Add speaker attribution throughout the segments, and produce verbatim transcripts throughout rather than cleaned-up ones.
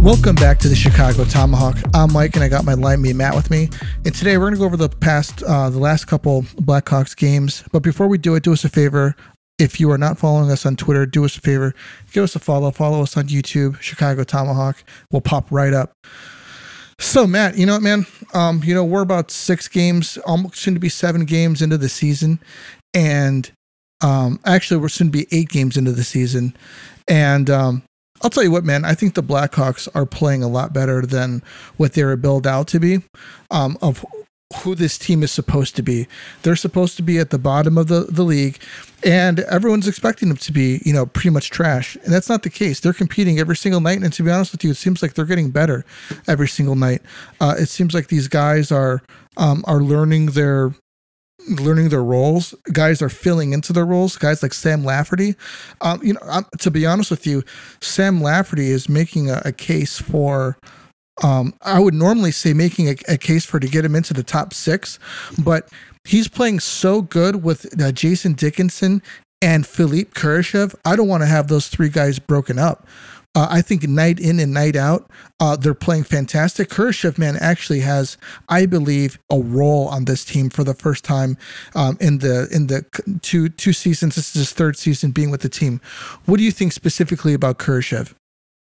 Speaker 1: Welcome back to the Chicago Tomahawk. I'm Mike, and I got my line mate Matt with me. And today we're going to go over the past, uh, the last couple Blackhawks games. But before we do it, do us a favor. If you are not following us on Twitter, do us a favor. Give us a follow. Follow us on YouTube, Chicago Tomahawk. We'll pop right up. So, Matt, you know what, man? Um, you know, we're about six games, almost soon to be seven games into the season. And um, actually, we're soon to be eight games into the season. And um, I'll tell you what, man, I think the Blackhawks are playing a lot better than what they were billed out to be, um, of who this team is supposed to be. They're supposed to be at the bottom of the, the league, and everyone's expecting them to be, you know, pretty much trash. And that's not the case. They're competing every single night, and to be honest with you, it seems like they're getting better every single night. Uh, it seems like these guys are um, are learning their learning their roles. Guys are filling into their roles. Guys like Sam Lafferty. Um, you know, um, to be honest with you, Sam Lafferty is making a, a case for, um, I would normally say making a, a case for to get him into the top six, but he's playing so good with uh, Jason Dickinson and Philippe Kurashev. I don't want to have those three guys broken up. Uh, I think night in and night out, uh, they're playing fantastic. Kurashev, man, actually has, I believe, a role on this team for the first time um, in the in the two two seasons. This is his third season being with the team. What do you think specifically about Kurashev?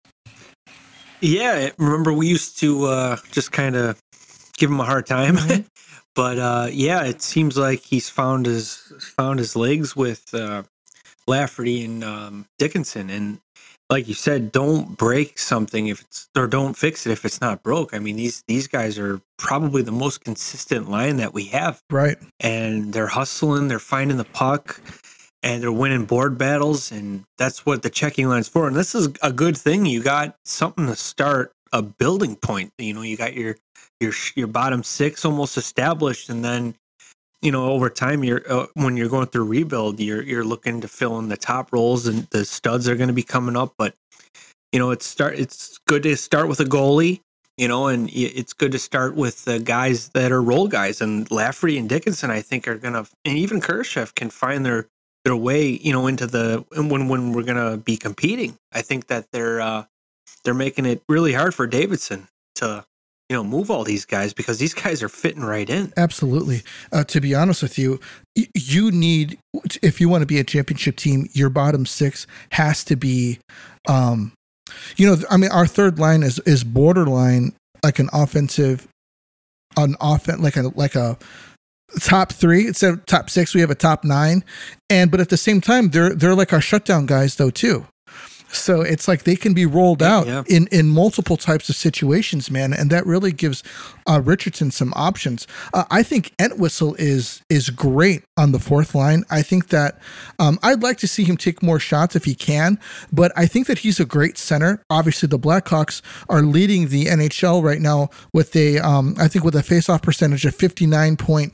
Speaker 2: Yeah, remember we used to uh, just kind of give him a hard time, mm-hmm. but uh, yeah, it seems like he's found his found his legs with uh, Lafferty and um, Dickinson, and like you said, don't break something if it's, or don't fix it if it's not broke. I mean, these these guys are probably the most consistent line that we have.
Speaker 1: Right.
Speaker 2: And they're hustling, they're finding the puck, and they're winning board battles, and that's what the checking line's for. And this is a good thing. You got something to start a building point. You know, you got your your your bottom six almost established, and then, you know, over time, you're uh, when you're going through rebuild, you're you're looking to fill in the top roles, and the studs are going to be coming up. But you know, it's start it's good to start with a goalie, you know, and it's good to start with the guys that are role guys. And Lafferty and Dickinson, I think, are gonna, and even Kurashev can find their their way, you know, into the when when we're gonna be competing. I think that they're uh, they're making it really hard for Davidson to, you know, move all these guys, because these guys are fitting right in.
Speaker 1: Absolutely. Uh, to be honest with you, you need, if you want to be a championship team, your bottom six has to be, um, you know, I mean, our third line is, is borderline like an offensive, an offense, like a, like a top three. Instead of top six, we have a top nine. And, but at the same time, they're, they're like our shutdown guys though, too. So it's like they can be rolled out yeah. in, in multiple types of situations, man. And that really gives uh, Richardson some options. Uh, I think Entwistle is is great on the fourth line. I think that um, I'd like to see him take more shots if he can, but I think that he's a great center. Obviously, the Blackhawks are leading the N H L right now with a, um, I think with a faceoff percentage of fifty-nine point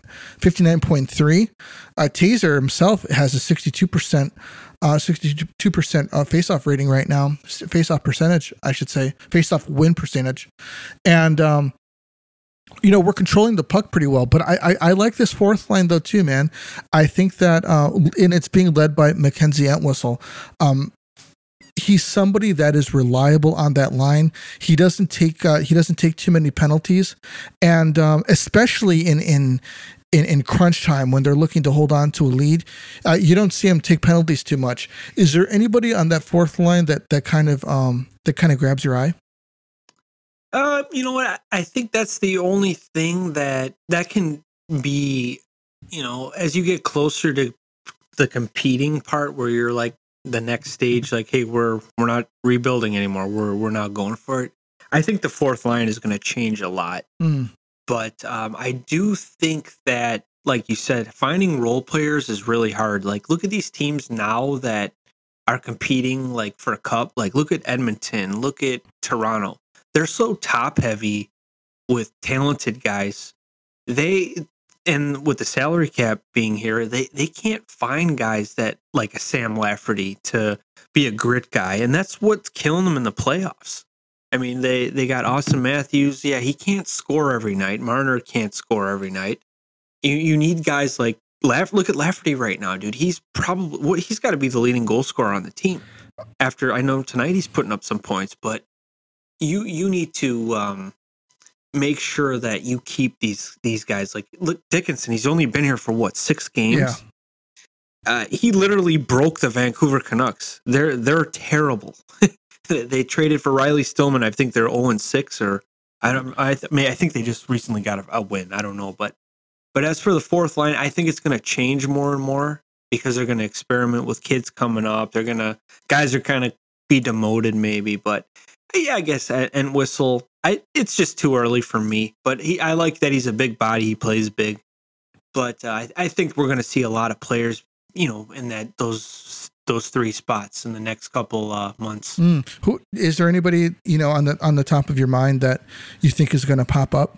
Speaker 1: three. Uh, Taser himself has a sixty-two percent Uh, sixty-two percent uh, face-off rating right now, face-off percentage, I should say, face-off win percentage. And, um, you know, we're controlling the puck pretty well, but I, I, I like this fourth line though too, man. I think that, uh, and it's being led by Mackenzie Entwistle. Um, he's somebody that is reliable on that line. He doesn't take, uh, he doesn't take too many penalties. And, um, especially in, in, In, in crunch time when they're looking to hold on to a lead, uh, you don't see him take penalties too much. Is there anybody on that fourth line that that kind of um that kind of grabs your eye?
Speaker 2: Uh, you know what? I think that's the only thing that that can be, you know, as you get closer to the competing part, where you're like the next stage, like, hey, we're we're not rebuilding anymore. We're we're not going for it. I think the fourth line is going to change a lot.
Speaker 1: Mm.
Speaker 2: But um, I do think that, like you said, finding role players is really hard. Like, look at these teams now that are competing, like, for a cup. Like, look at Edmonton. Look at Toronto. They're so top heavy with talented guys. They, and with the salary cap being here, they, they can't find guys that, like a Sam Lafferty, to be a grit guy. And that's what's killing them in the playoffs. I mean, they, they got Austin Matthews. Yeah, he can't score every night. Marner can't score every night. You you need guys like Laff. Look at Lafferty right now, dude. He's probably he's got to be the leading goal scorer on the team. After, I know tonight he's putting up some points, but you you need to um, make sure that you keep these these guys. Like, look, Dickinson, he's only been here for what, six games?
Speaker 1: Yeah.
Speaker 2: Uh, he literally broke the Vancouver Canucks. They're they're terrible. they, they traded for Riley Stillman. I think they're zero and six, or I don't. I, th- I mean, I think they just recently got a, a win. I don't know, but but as for the fourth line, I think it's going to change more and more because they're going to experiment with kids coming up. They're gonna guys are kind of be demoted maybe, but yeah, I guess and Whistle. I it's just too early for me, but he I like that he's a big body. He plays big, but uh, I, I think we're going to see a lot of players, you know, in that those those three spots in the next couple uh, months.
Speaker 1: Mm. Who is there anybody, you know, on the on the top of your mind that you think is going to pop up?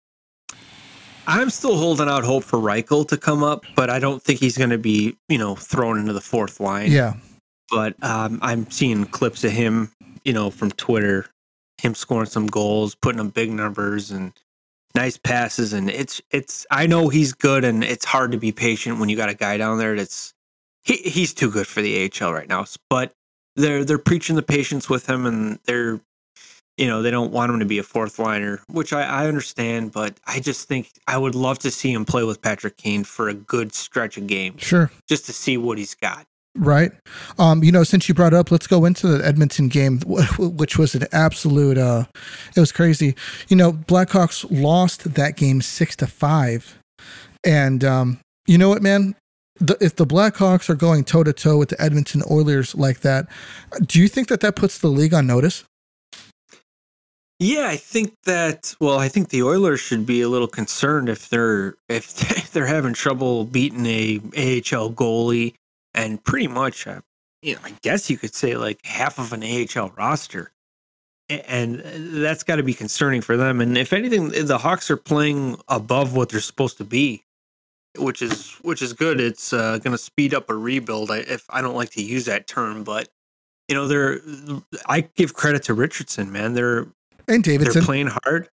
Speaker 2: I'm still holding out hope for Reichel to come up, but I don't think he's going to be, you know, thrown into the fourth line.
Speaker 1: Yeah.
Speaker 2: But um, I'm seeing clips of him, you know, from Twitter, him scoring some goals, putting up big numbers and nice passes, and it's it's. I know he's good, and it's hard to be patient when you got a guy down there that's he he's too good for the A H L right now. But they're they're preaching the patience with him, and they're you know they don't want him to be a fourth liner, which I, I understand. But I just think I would love to see him play with Patrick Kane for a good stretch of games,
Speaker 1: Sure,
Speaker 2: just to see what he's got.
Speaker 1: Right. Um, you know, since you brought up, let's go into the Edmonton game, which was an absolute, uh, it was crazy. You know, Blackhawks lost that game six to five. And um, you know what, man? The, if the Blackhawks are going toe to toe with the Edmonton Oilers like that, do you think that that puts the league on notice?
Speaker 2: Yeah, I think that. Well, I think the Oilers should be a little concerned if they're if they're having trouble beating a A H L goalie. And pretty much, uh, you know, I guess you could say like half of an A H L roster. And that's got to be concerning for them. And if anything, the Hawks are playing above what they're supposed to be, which is which is good. It's uh, going to speed up a rebuild. I, if I don't like to use that term, but you know, they're. I give credit to Richardson, man. They're
Speaker 1: and Davidson.
Speaker 2: They're playing hard.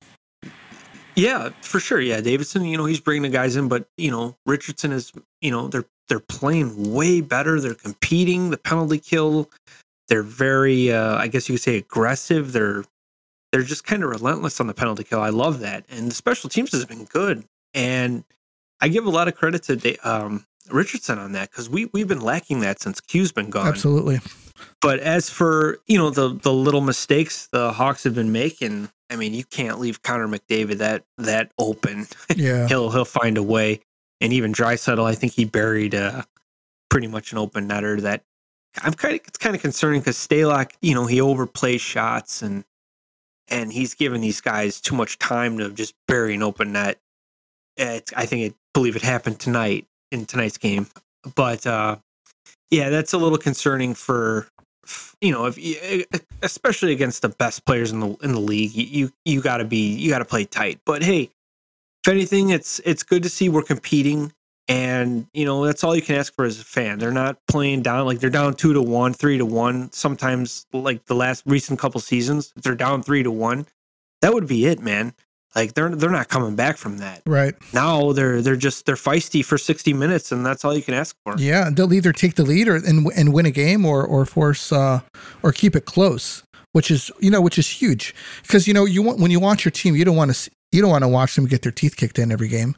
Speaker 2: Yeah, for sure. Yeah, Davidson. You know, he's bringing the guys in, but you know, Richardson is. You know, they're. They're playing way better. They're competing. The penalty kill. They're very, uh, I guess you could say, aggressive. They're they're just kind of relentless on the penalty kill. I love that. And the special teams has been good. And I give a lot of credit to um, Richardson on that because we we've been lacking that since Q's been gone.
Speaker 1: Absolutely.
Speaker 2: But as for you know the the little mistakes the Hawks have been making, I mean, you can't leave Connor McDavid that that open.
Speaker 1: Yeah,
Speaker 2: he'll he'll find a way. And even Draisaitl, I think he buried uh, pretty much an open netter that I'm kind of it's kind of concerning because Stalock, you know, he overplays shots and and he's giving these guys too much time to just bury an open net. It's, I think it believe it happened tonight in tonight's game, but uh, yeah, that's a little concerning for you know, if especially against the best players in the in the league, you you, you got to be you got to play tight. But hey. If anything, it's it's good to see we're competing, and you know that's all you can ask for as a fan. They're not playing down like they're down two to one, three to one. Sometimes, like the last recent couple seasons, if they're down three to one, that would be it, man. Like they're they're not coming back from that.
Speaker 1: Right
Speaker 2: now, they're they're just they're feisty for sixty minutes, and that's all you can ask for.
Speaker 1: Yeah, they'll either take the lead or and and win a game, or or force uh, or keep it close, which is you know which is huge because you know you want when you watch your team, you don't want to. See, You don't want to watch them get their teeth kicked in every game.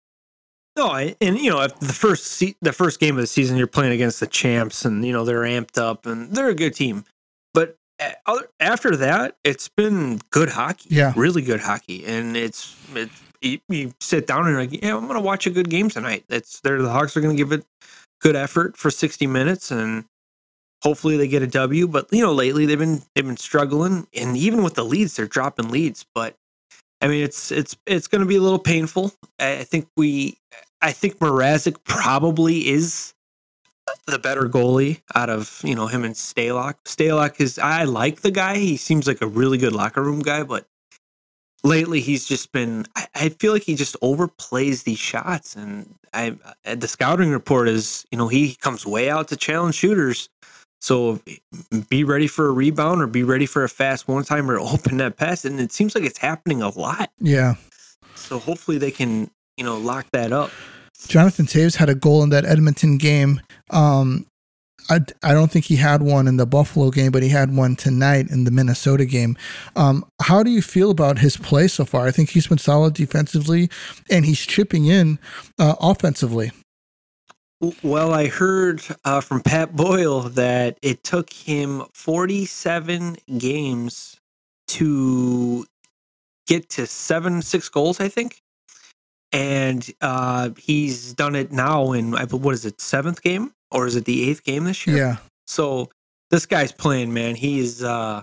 Speaker 2: No, I, and you know, if the first se- the first game of the season, you're playing against the champs, and you know they're amped up, and they're a good team. But after that, it's been good hockey,
Speaker 1: yeah,
Speaker 2: really good hockey, and it's it, you, you sit down and you're like, yeah, I'm going to watch a good game tonight. That's they're the Hawks are going to give it good effort for sixty minutes, and hopefully they get a W. But you know, lately they've been they've been struggling, and even with the leads, they're dropping leads, but. I mean, it's it's it's going to be a little painful. I think we, I think Mrazek probably is the better goalie out of you know him and Stalock. Stalock is I like the guy. He seems like a really good locker room guy, but lately he's just been. I, I feel like he just overplays these shots, and I the scouting report is you know he comes way out to challenge shooters. So be ready for a rebound or be ready for a fast one-timer open net pass. And it seems like it's happening a lot.
Speaker 1: Yeah.
Speaker 2: So hopefully they can, you know, lock that up.
Speaker 1: Jonathan Toews had a goal in that Edmonton game. Um, I, I don't think he had one in the Buffalo game, but he had one tonight in the Minnesota game. Um, how do you feel about his play so far? I think he's been solid defensively, and he's chipping in uh, offensively.
Speaker 2: Well, I heard uh, from Pat Boyle that it took him forty-seven games to get to seven, six goals, I think. And uh, he's done it now in, what is it, seventh game? Or is it the eighth game this year?
Speaker 1: Yeah.
Speaker 2: So this guy's playing, man. He's uh,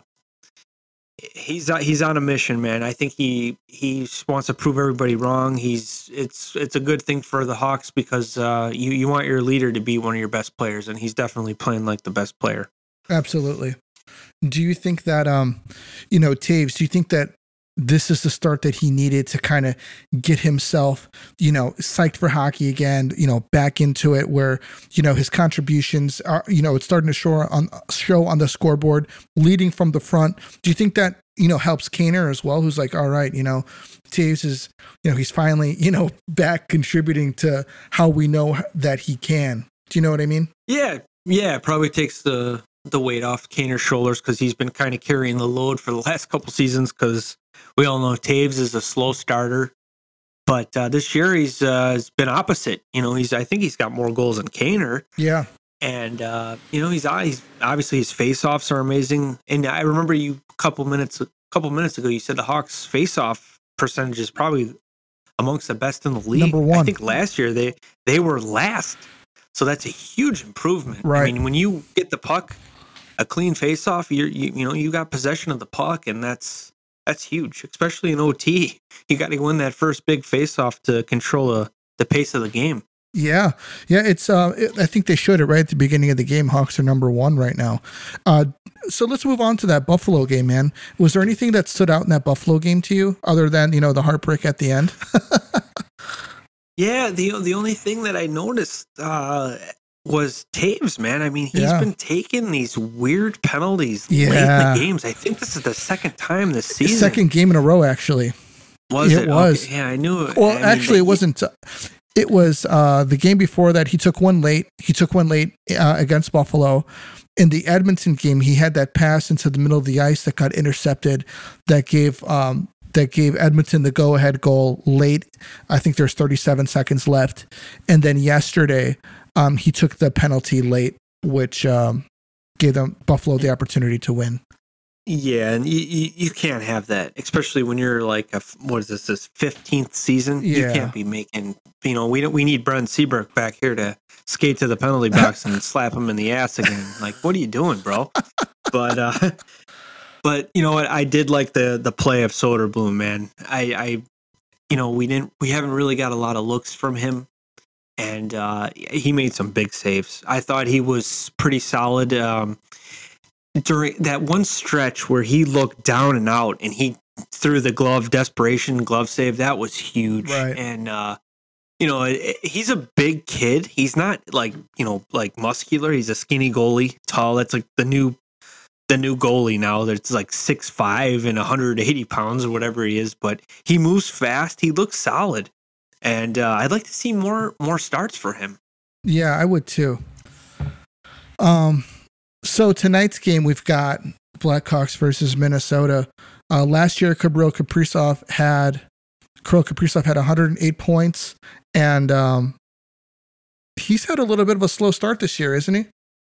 Speaker 2: he's uh, he's on a mission, man. I think he he wants to prove everybody wrong. He's it's it's a good thing for the Hawks because uh, you you want your leader to be one of your best players, and he's definitely playing like the best player.
Speaker 1: Absolutely. Do you think that um, you know, Taves? Do you think that this is the start that he needed to kind of get himself, you know, psyched for hockey again, you know, back into it where, you know, his contributions are, you know, it's starting to show on show on the scoreboard, leading from the front. Do you think that, you know, helps Kaner as well? Who's like, all right, you know, Taves is, you know, he's finally, you know, back contributing to how we know that he can. Do you know what I mean?
Speaker 2: Yeah. Yeah. It probably takes the, the weight off Kaner's shoulders because he's been kind of carrying the load for the last couple seasons because we all know Taves is a slow starter, but uh, this year he's uh, has been opposite. You know, he's I think he's got more goals than Kaner.
Speaker 1: Yeah,
Speaker 2: and uh, you know he's he's obviously his faceoffs are amazing. And I remember you a couple minutes a couple minutes ago you said the Hawks faceoff percentage is probably amongst the best in the league.
Speaker 1: Number one.
Speaker 2: I think last year they they were last, so that's a huge improvement.
Speaker 1: Right.
Speaker 2: I mean, when you get the puck, a clean faceoff, you you you know you got possession of the puck, and that's. That's huge, especially in O T. You got to win that first big face-off to control a, the pace of the game.
Speaker 1: Yeah, yeah. It's. Uh, it, I think they showed it right at the beginning of the game. Hawks are number one right now. Uh, so let's move on to that Buffalo game, man. Was there anything that stood out in that Buffalo game to you, other than you know the heartbreak at the end?
Speaker 2: Yeah, the the only thing that I noticed uh, was Taves, man. I mean, he's
Speaker 1: yeah.
Speaker 2: been taking these weird penalties
Speaker 1: yeah.
Speaker 2: late in the games. I think this is the second time this season.
Speaker 1: Second game in a row, actually.
Speaker 2: Was it?
Speaker 1: It was.
Speaker 2: Okay. Yeah, I knew it.
Speaker 1: Well,
Speaker 2: I mean,
Speaker 1: actually,
Speaker 2: they,
Speaker 1: it wasn't. Uh, it was uh, the game before that. He took one late. He took one late uh, against Buffalo. In the Edmonton game, he had that pass into the middle of the ice that got intercepted. That gave um, that gave Edmonton the go-ahead goal late. I think there's thirty-seven seconds left. And then yesterday, um, he took the penalty late, which um, gave them Buffalo the opportunity to win.
Speaker 2: Yeah, and you, you, you can't have that, especially when you're like, a, what is this, this fifteenth season?
Speaker 1: Yeah.
Speaker 2: You can't be making, you know, we don't, we need Brent Seabrook back here to skate to the penalty box and slap him in the ass again. Like, what are you doing, bro? But, uh, but you know what? I did like the the play of Soderblom, man. I, I, you know, we didn't, we haven't really got a lot of looks from him. And uh, he made some big saves. I thought he was pretty solid. Um, during that one stretch where he looked down and out and he threw the glove desperation glove save, that was huge.
Speaker 1: Right.
Speaker 2: And uh you know it, it, he's a big kid. He's not like, you know, like muscular. He's a skinny goalie, tall. That's like the new the new goalie now. That's like six five and one hundred eighty pounds or whatever he is, but he moves fast. He looks solid, and uh I'd like to see more more starts for him.
Speaker 1: Yeah, I would too. um So tonight's game, we've got Blackhawks versus Minnesota. Uh, last year, Kirill Kaprizov had Kirill Kaprizov had one hundred eight points, and um, he's had a little bit of a slow start this year, isn't he?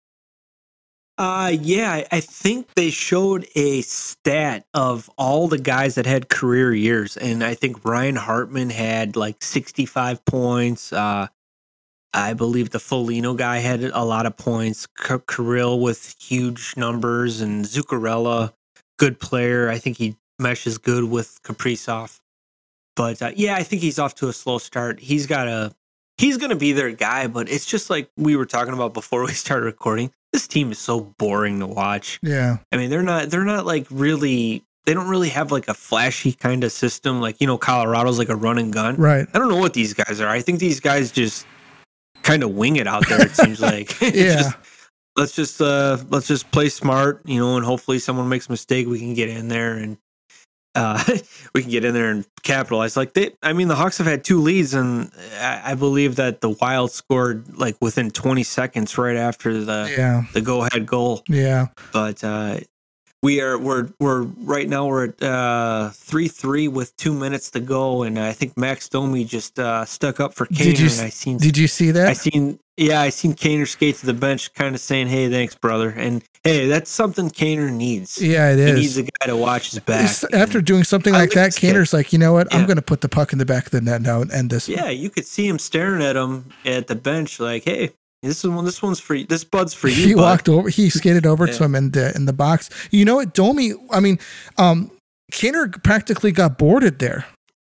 Speaker 2: Uh, yeah, I, I think they showed a stat of all the guys that had career years, and I think Ryan Hartman had like sixty-five points. Uh, I believe the Foligno guy had a lot of points. K- Kirill with huge numbers, and Zuccarello, good player. I think he meshes good with Kaprizov. But uh, yeah, I think he's off to a slow start. He's got a, he's going to be their guy, but it's just like we were talking about before we started recording. This team is so boring to watch.
Speaker 1: Yeah.
Speaker 2: I mean, they're not, they're not like really, they don't really have like a flashy kind of system. Like, you know, Colorado's like a run and gun.
Speaker 1: Right.
Speaker 2: I don't know what these guys are. I think these guys just kind of wing it out there, it seems like.
Speaker 1: Yeah.
Speaker 2: just, let's just uh let's just play smart, you know, and hopefully someone makes a mistake, we can get in there. And uh, we can get in there and capitalize. Like they, I mean, the Hawks have had two leads, and I, I believe that the Wild scored like within twenty seconds right after the
Speaker 1: Yeah.
Speaker 2: the go ahead goal.
Speaker 1: Yeah.
Speaker 2: But uh, we are we're we're right now we're at uh, three three with two minutes to go, and I think Max Domi just uh, stuck up for
Speaker 1: Did you
Speaker 2: Kaner, and I seen
Speaker 1: did you see that?
Speaker 2: I seen yeah I seen Kaner skate to the bench, kind of saying, "Hey, thanks, brother." And hey, that's something Kaner needs.
Speaker 1: Yeah, it
Speaker 2: He
Speaker 1: is.
Speaker 2: needs a guy to watch his back.
Speaker 1: It's- After doing something
Speaker 2: I
Speaker 1: like
Speaker 2: like
Speaker 1: that,
Speaker 2: this kid.
Speaker 1: Kaner's like, you know what? I'm
Speaker 2: Yeah.
Speaker 1: going to put the puck in the back of the net now and end this.
Speaker 2: Yeah, you could see him staring at him at the bench, like, "Hey, this is one. This one's for you. This bud's for you."
Speaker 1: He
Speaker 2: bud."
Speaker 1: walked over. He skated over
Speaker 2: Yeah.
Speaker 1: to him in the in the box. You know what, Domi? I mean, um, Kaner practically got boarded there.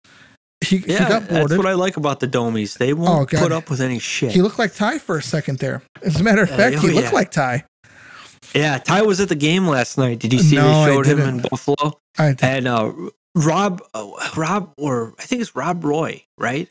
Speaker 1: He, he
Speaker 2: Yeah,
Speaker 1: got
Speaker 2: that's
Speaker 1: boarded.
Speaker 2: what I like about the Domies. They won't
Speaker 1: Oh, God.
Speaker 2: put up with any shit.
Speaker 1: He looked like Ty for a second there. As a matter of
Speaker 2: Uh,
Speaker 1: fact,
Speaker 2: oh,
Speaker 1: he looked
Speaker 2: yeah.
Speaker 1: like Ty.
Speaker 2: Yeah, Ty was at the game last night. Did you see
Speaker 1: No,
Speaker 2: they
Speaker 1: I
Speaker 2: showed him in
Speaker 1: didn't.
Speaker 2: Buffalo?
Speaker 1: I did.
Speaker 2: And uh, Rob, oh, Rob, or I think it's Rob Roy, right?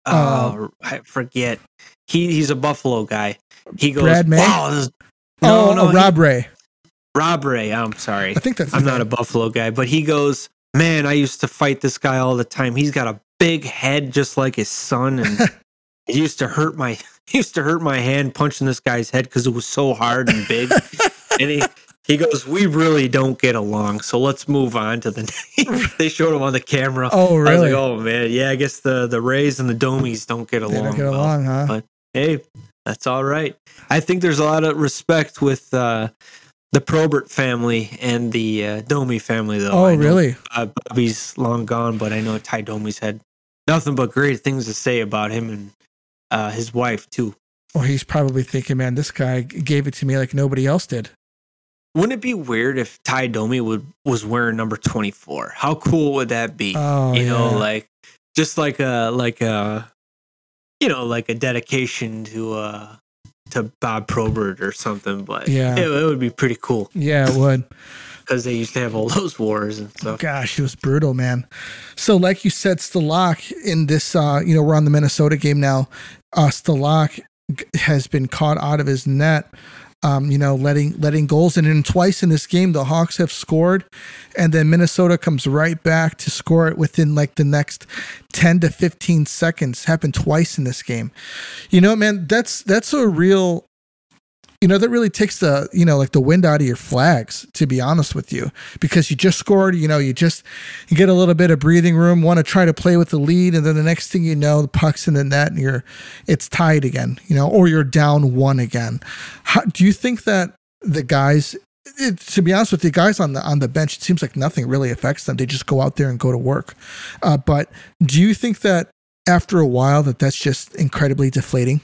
Speaker 1: Uh,
Speaker 2: Uh, I forget. He he's a Buffalo guy. He goes,
Speaker 1: Brad May?
Speaker 2: "Wow, this is,
Speaker 1: oh,
Speaker 2: no, no,
Speaker 1: oh,
Speaker 2: he-
Speaker 1: Rob Ray.
Speaker 2: Rob Ray. I'm sorry,
Speaker 1: I think that's.
Speaker 2: I'm
Speaker 1: his
Speaker 2: not a
Speaker 1: name.
Speaker 2: Buffalo guy, but he goes, man, I used to fight this guy all the time. He's got a big head just like his son, and it used to hurt my it used to hurt my hand punching this guy's head because it was so hard and big. And he he goes, we really don't get along, so let's move on to the. They showed him on the camera.
Speaker 1: Oh,
Speaker 2: I was
Speaker 1: really?
Speaker 2: like, oh man, yeah, I guess the the Rays and the Domies don't get
Speaker 1: They
Speaker 2: along.
Speaker 1: don't get
Speaker 2: well.
Speaker 1: along, huh?
Speaker 2: but- Hey, that's all right. I think there's a lot of respect with uh, the Probert family and the uh, Domi family, though.
Speaker 1: Oh,
Speaker 2: I know,
Speaker 1: really?
Speaker 2: Uh, Bobby's long gone, but I know Ty Domi's had nothing but great things to say about him and uh, his wife, too.
Speaker 1: Well, he's probably thinking, man, this guy g- gave it to me like nobody else did.
Speaker 2: Wouldn't it be weird if Ty Domi would was wearing number twenty-four? How cool would that be?
Speaker 1: Oh,
Speaker 2: you know,
Speaker 1: yeah.
Speaker 2: like just like a like a you know like a dedication to uh to Bob Probert or something. But
Speaker 1: Yeah.
Speaker 2: it, it would be pretty cool
Speaker 1: Yeah, it would.
Speaker 2: because they used to have all those wars and stuff.
Speaker 1: Gosh, it was brutal, man. So, like you said, Stalak in this, uh, you know, we're on the Minnesota game now. Uh, Stalak g- has been caught out of his net, um, you know, letting letting goals in. And twice in this game, the Hawks have scored, and then Minnesota comes right back to score it within like the next ten to fifteen seconds. Happened twice in this game. You know, man, that's that's a real. You know, that really takes the, you know, like the wind out of your flags, to be honest with you, because you just scored, you know, you just you get a little bit of breathing room, want to try to play with the lead. And then the next thing you know, the puck's in the net and you're, it's tied again, you know, or you're down one again. How, do you think that the guys, it, to be honest with you, guys on the, on the bench, it seems like nothing really affects them. They just go out there and go to work. Uh, but do you think that after a while that that's just incredibly deflating?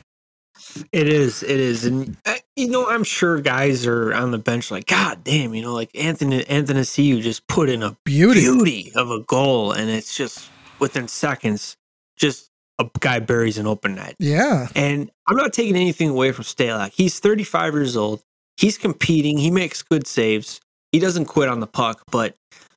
Speaker 2: It is, it is, and uh, you know, I'm sure guys are on the bench like, God damn, you know, like Anthony Anthony you just put in a
Speaker 1: Beauty.
Speaker 2: beauty of a goal, and it's just within seconds, just a guy buries an open net.
Speaker 1: Yeah.
Speaker 2: And I'm not taking anything away from Stalak. He's thirty-five years old. He's competing. He makes good saves. He doesn't quit on the puck, but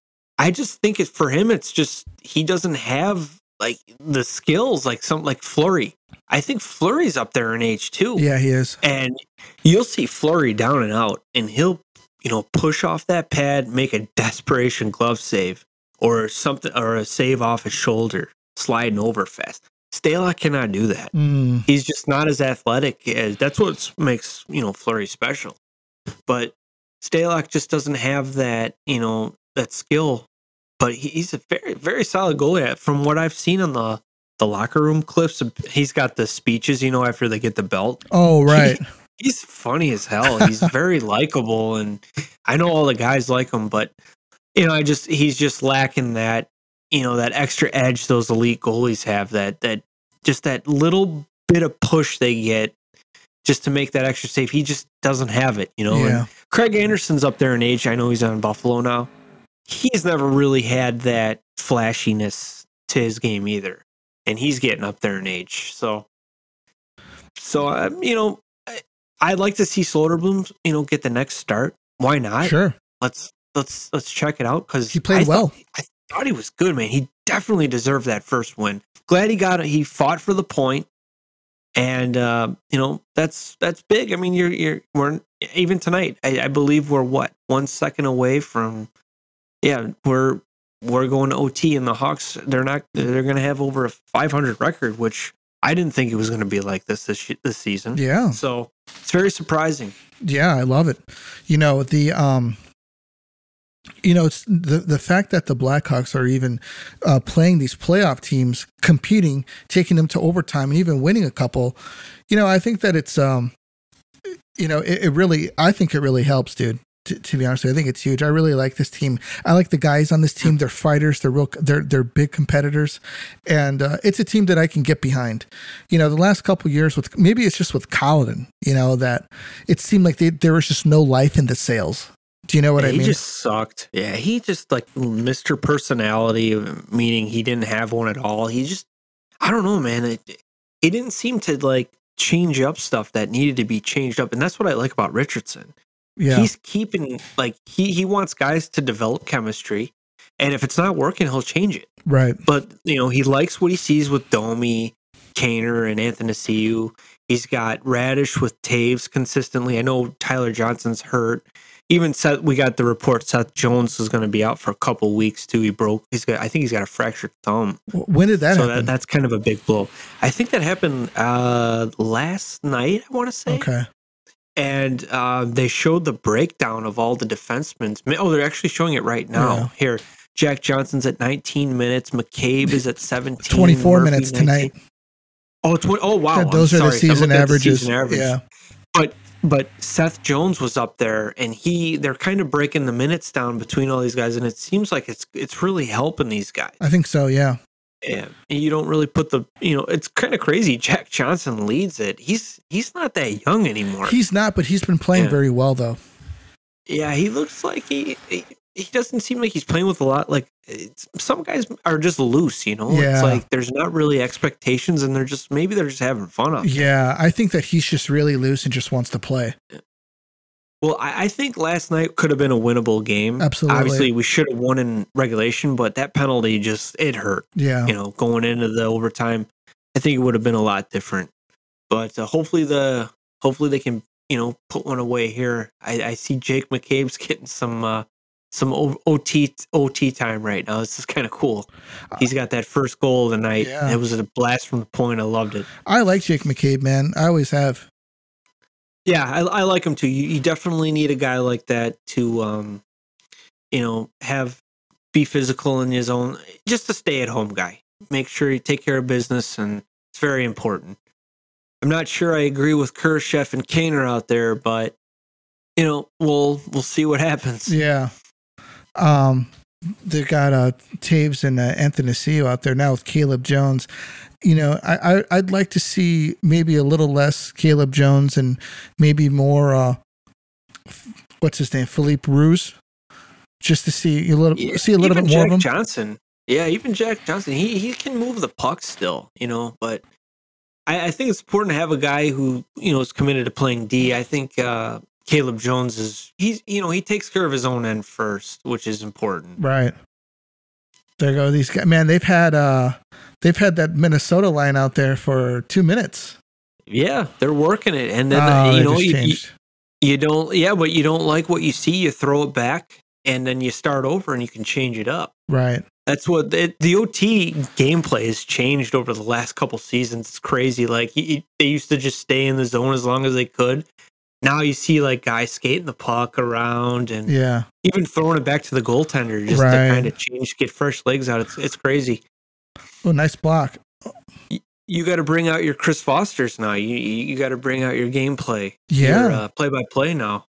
Speaker 2: I just think it for him, it's just he doesn't have like the skills like some like Fleury. I think Fleury's up there in age too.
Speaker 1: Yeah, he is.
Speaker 2: And you'll see Fleury down and out, and he'll, you know, push off that pad, make a desperation glove save, or something, or a save off his shoulder, sliding over fast. Stalak cannot do that.
Speaker 1: Mm.
Speaker 2: He's just not as athletic as that's what makes, you know, Fleury special. But Stalak just doesn't have that, you know, that skill. But he, he's a very, very solid goalie. From what I've seen on the the locker room clips, he's got the speeches, you know, after they get the belt.
Speaker 1: Oh, right.
Speaker 2: He, he's funny as hell. He's very likable, and I know all the guys like him, but you know, I just he's just lacking that, you know, that extra edge those elite goalies have. That that just that little bit of push they get just to make that extra save. He just doesn't have it, you know.
Speaker 1: Yeah.
Speaker 2: And Craig Anderson's up there in age. I know he's on Buffalo now. He's never really had that flashiness to his game either. And he's getting up there in age. So, so um, you know, I, I'd like to see Soderblom, you know, get the next start. Why not?
Speaker 1: Sure.
Speaker 2: Let's let's let's check it out because
Speaker 1: He played
Speaker 2: I
Speaker 1: well.
Speaker 2: Thought, I thought he was good, man. He definitely deserved that first win. Glad he got it. He fought for the point, and uh, you know that's that's big. I mean, you're you're we're even tonight. I, I believe we're what one second away from. Yeah, we're we're going to O T, and the Hawks, they're not, they're going to have over a five hundred record, which I didn't think it was going to be like this this this season.
Speaker 1: Yeah.
Speaker 2: So it's very surprising.
Speaker 1: Yeah, I love it. You know, the um you know, it's the the fact that the Blackhawks are even uh, playing these playoff teams, competing, taking them to overtime, and even winning a couple. You know, I think that it's um, you know, it, it really, I think it really helps, dude. To, to be honest with you, I think it's huge. I really like this team. I like the guys on this team. They're fighters. They're real. They're they're big competitors, and uh, it's a team that I can get behind. You know, the last couple of years with maybe it's just with Colliton. You know, that it seemed like they, there was just no life in the Sales. Do you know what
Speaker 2: yeah,
Speaker 1: I mean?
Speaker 2: He just sucked. Yeah, he just like Mister Personality, meaning he didn't have one at all. He just, I don't know, man. It, he didn't seem to like change up stuff that needed to be changed up, and that's what I like about Richardson.
Speaker 1: Yeah.
Speaker 2: He's keeping like he he wants guys to develop chemistry, and if it's not working, he'll change it.
Speaker 1: Right.
Speaker 2: But you know, he likes what he sees with Domi, Kaner, and Athanasiou. He's got Radish with Taves consistently. I know Tyler Johnson's hurt. Even Seth, we got the report Seth Jones is going to be out for a couple weeks too. He broke. He's got. I think he's got a fractured thumb.
Speaker 1: When did that
Speaker 2: so
Speaker 1: happen?
Speaker 2: That, that's kind of a big blow. I think that happened uh, last night. I want to say.
Speaker 1: Okay.
Speaker 2: And uh, they showed the breakdown of all the defensemen. Oh, they're actually showing it right now.
Speaker 1: Yeah.
Speaker 2: Here, Jack Johnson's at nineteen minutes. McCabe is at seventeen.
Speaker 1: twenty-four
Speaker 2: Murphy,
Speaker 1: minutes
Speaker 2: nineteen.
Speaker 1: tonight.
Speaker 2: Oh, tw- oh wow.
Speaker 1: Yeah, those
Speaker 2: I'm
Speaker 1: are the
Speaker 2: sorry.
Speaker 1: season
Speaker 2: I'm looking at the
Speaker 1: averages.
Speaker 2: season average.
Speaker 1: Yeah.
Speaker 2: But but Seth Jones was up there, and he they're kind of breaking the minutes down between all these guys, and it seems like it's it's really helping these guys.
Speaker 1: I think so. Yeah.
Speaker 2: Yeah, and you don't really put the you know it's kind of crazy. Jack Johnson leads it. He's he's not that young anymore.
Speaker 1: He's not, but he's been playing
Speaker 2: Yeah.
Speaker 1: very well though.
Speaker 2: Yeah, he looks like he, he he doesn't seem like he's playing with a lot. Like it's, some guys are just loose, you know.
Speaker 1: Yeah.
Speaker 2: It's like there's not really expectations, and they're just maybe they're just having fun up.
Speaker 1: Yeah, I think that he's just really loose and just wants to play.
Speaker 2: Well, I, I think last night could have been a winnable game.
Speaker 1: Absolutely.
Speaker 2: Obviously, we should have won in regulation, but that penalty just it hurt.
Speaker 1: Yeah.
Speaker 2: You know, going into the overtime, I think it would have been a lot different. But uh, hopefully the hopefully they can you know put one away here. I, I see Jake McCabe's getting some uh, some O- OT O T time right now. This is kind of cool. He's got that first goal of the night.
Speaker 1: Yeah.
Speaker 2: It was a blast from the point. I loved it.
Speaker 1: I like Jake McCabe, man. I always have.
Speaker 2: Yeah, I, I like him too. You, you definitely need a guy like that to, um, you know, have be physical in his own, just a stay at home guy. Make sure you take care of business, and it's very important. I'm not sure I agree with Khrushchev and Kaner out there, but you know, we'll we'll see what happens.
Speaker 1: Yeah. Um, they got uh, Taves and uh, Athanasiou out there now with Caleb Jones. You know, I, I I'd like to see maybe a little less Caleb Jones and maybe more. Uh, what's his name, Philippe Ruse, just to see a little
Speaker 2: Yeah,
Speaker 1: see a little
Speaker 2: even
Speaker 1: bit more
Speaker 2: Jack
Speaker 1: of him.
Speaker 2: Johnson. Yeah, even Jack Johnson. He he can move the puck still, you know, but I, I think it's important to have a guy who, you know, is committed to playing D. I think uh, Caleb Jones is he's you know, he takes care of his own end first, which is important.
Speaker 1: Right. There go these guys. Man, they've had uh they've had that Minnesota line out there for two minutes.
Speaker 2: Yeah, they're working it, and then
Speaker 1: Oh,
Speaker 2: you
Speaker 1: they
Speaker 2: know
Speaker 1: just
Speaker 2: you, you
Speaker 1: changed.
Speaker 2: you don't yeah, but you don't like what you see, you throw it back, and then you start over, and you can change it up.
Speaker 1: Right.
Speaker 2: That's what the, the O T gameplay has changed over the last couple seasons. It's crazy. Like you, you- they used to just stay in the zone as long as they could. Now you see like guys skating the puck around and
Speaker 1: Yeah.
Speaker 2: even throwing it back to the goaltender just
Speaker 1: Right.
Speaker 2: to kind of change, get fresh legs out. It's it's crazy.
Speaker 1: Oh, nice block.
Speaker 2: You got to bring out your Chris Fosters now. You you, you got to bring out your gameplay.
Speaker 1: Yeah.
Speaker 2: your, uh, play by play now.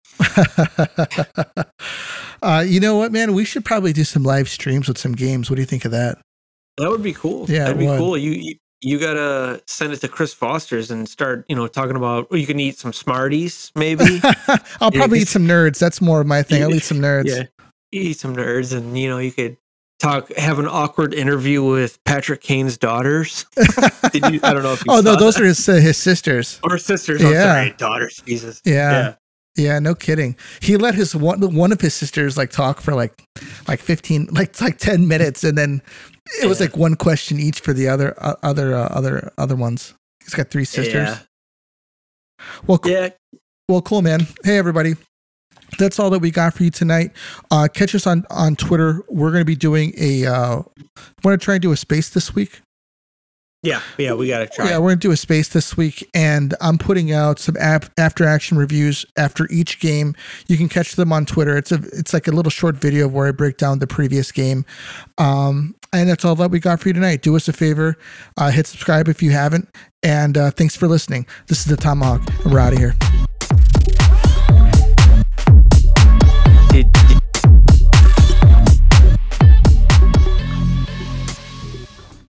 Speaker 1: uh, you know what, man? We should probably do some live streams with some games. What do you think of that?
Speaker 2: That would be cool.
Speaker 1: Yeah,
Speaker 2: that'd
Speaker 1: it
Speaker 2: be
Speaker 1: would.
Speaker 2: cool. You, you you gotta send it to Chris Foster's and start, you know, talking about. Well, you can eat some Smarties, maybe.
Speaker 1: I'll probably
Speaker 2: Yeah,
Speaker 1: eat some nerds. That's more of my thing. I'll eat some nerds.
Speaker 2: Yeah, you eat some nerds, and you know, you could talk, have an awkward interview with Patrick Kane's daughters. Did you? I don't know if you
Speaker 1: Oh no,
Speaker 2: saw
Speaker 1: those
Speaker 2: that.
Speaker 1: are his uh, his sisters.
Speaker 2: or sisters. I'm
Speaker 1: Yeah.
Speaker 2: sorry, daughters. Jesus.
Speaker 1: Yeah. Yeah, no kidding. He let his one one of his sisters like talk for like like fifteen like like ten minutes, and then it was
Speaker 2: Yeah.
Speaker 1: like one question each for the other uh, other uh, other other ones. He's got three sisters.
Speaker 2: Yeah.
Speaker 1: Well, cool.
Speaker 2: Yeah.
Speaker 1: Well, cool, man. Hey, everybody. that's all that we got for you tonight. Uh, catch us on, on Twitter. We're going to be doing a, uh, want to try and do a space this week.
Speaker 2: Yeah, yeah, we got to try.
Speaker 1: Yeah, we're going to do a space this week, and I'm putting out some ap- after action reviews after each game. You can catch them on Twitter. It's a it's like a little short video where I break down the previous game. Um, and that's all that we got for you tonight. Do us a favor, uh, hit subscribe if you haven't, and uh, thanks for listening. This is the Tomahawk, and we're out of here.